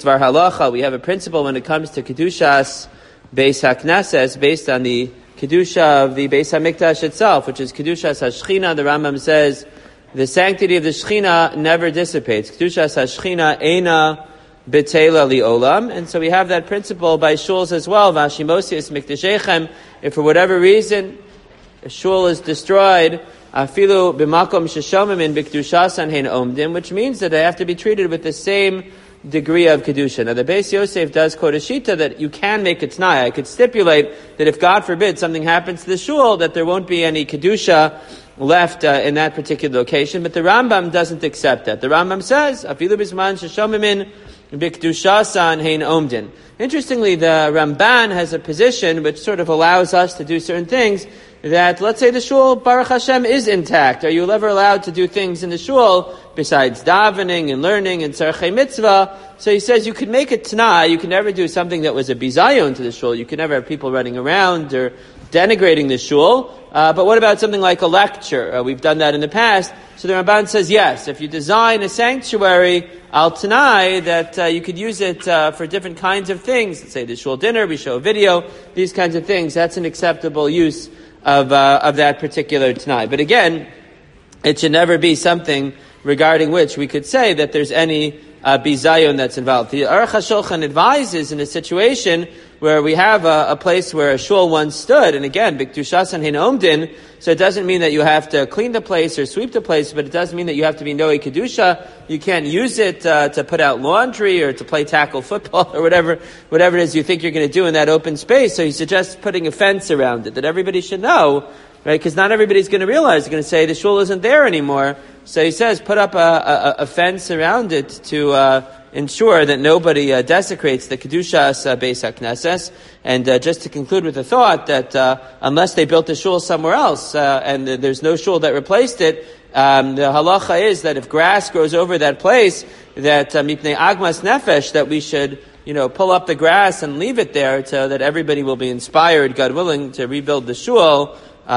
Dvar halacha, we have a principle when it comes to Kedushas Beis HaKnesses based on the Kedusha of the Beis HaMikdash itself, which is Kedushas HaShechina. The Rambam says the sanctity of the Shechina never dissipates. Kedushas HaShechina eina betela li'olam. And so we have that principle by shuls as well. Vashimosius mikdashechem. If for whatever reason a shul is destroyed, afilu b'makom sheshomim in b'kedushasan hein omdim, which means that they have to be treated with the same degree of kedusha. Now the Beis Yosef does quote a shita that you can make a t'nai. I could stipulate that if God forbid something happens to the shul, that there won't be any kedusha left in that particular location. But the Rambam doesn't accept that. The Rambam says afilu b'zman sheshomimin b'kedushasan hein omdin. Interestingly, the Ramban has a position which sort of allows us to do certain things that, let's say the shul, Baruch Hashem, is intact. Are you ever allowed to do things in the shul besides davening and learning and tzarchei mitzvah? So he says you could make a t'nai, you can never do something that was a bizayon to the shul. You can never have people running around or denigrating the shul. But what about something like a lecture? We've done that in the past. So the Ramban says, yes, if you design a sanctuary, al t'nai, that you could use it for different kinds of things. Let's say the shul dinner, we show a video, these kinds of things. That's an acceptable use of that particular t'nai. But again, it should never be something regarding which we could say that there's any bizayon that's involved. The Aruch HaShulchan advises in a situation where we have a place where a shul once stood, and again, b'kedushasan hein omdin, so it doesn't mean that you have to clean the place or sweep the place, but it does mean that you have to be noe kedusha. You can't use it to put out laundry or to play tackle football or whatever it is you think you're going to do in that open space. So he suggests putting a fence around it that everybody should know, right? Because not everybody's going to realize. They're going to say the shul isn't there anymore. So he says put up a fence around it to ensure that nobody desecrates the Kedushas Beis HaKnesses. And just to conclude with the thought that unless they built a shul somewhere else and there's no shul that replaced it, the halacha is that if grass grows over that place, that mipnei agmas nefesh, that we should pull up the grass and leave it there so that everybody will be inspired, God willing, to rebuild the shul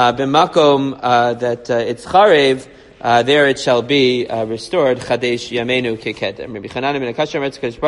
b'makom that it's charev. There it shall be restored. Chadesh Yamenu Kekedem. Rabbi Chanan ben Akashya